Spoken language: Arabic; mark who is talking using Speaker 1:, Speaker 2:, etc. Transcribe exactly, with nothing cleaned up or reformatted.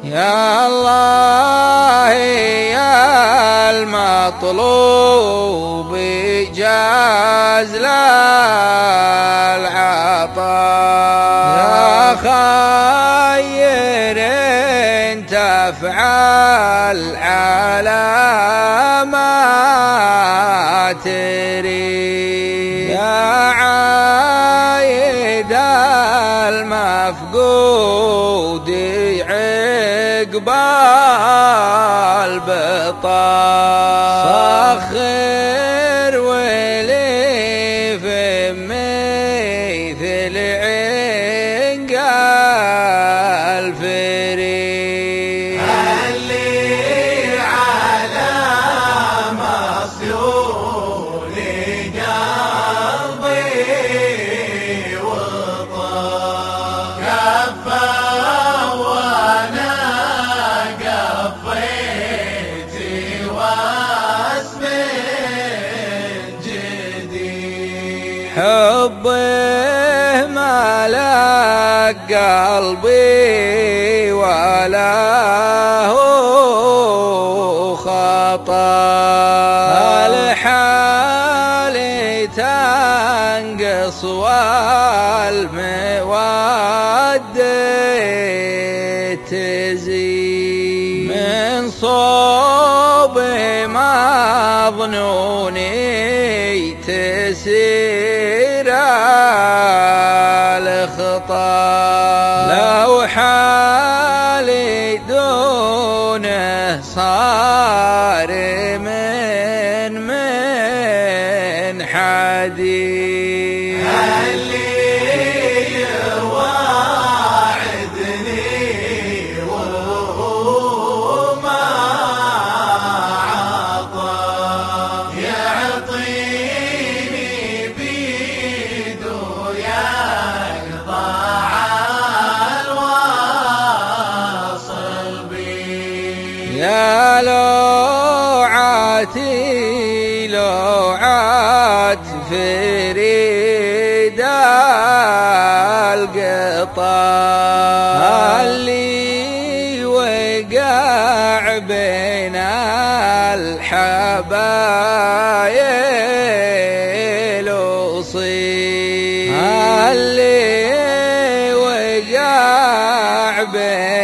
Speaker 1: يا الله يا المطلوب جاز للعطاء، يا خير تفعل على ما تريد، يا عايد المفقود عقب البطال، سخر ولي في مثل عنق الفريد،
Speaker 2: اللي على مصيون قلبي وطال، كفى وانا قفيت واسم جديد،
Speaker 1: حبه ملك قلبي ولا هو خطا، الحال تنقص والمودة تزيد، من صوب مظنوني تسير الخطا، لو حالي دونه صار من من حديث،
Speaker 2: اللي يواعدني وما عطى، يعطيني بيده يقطع الواصل بي،
Speaker 1: يا لوعاتي لوعات فريد القطا، اللي وقع بين الحبايل وصيب، اللي وقع بين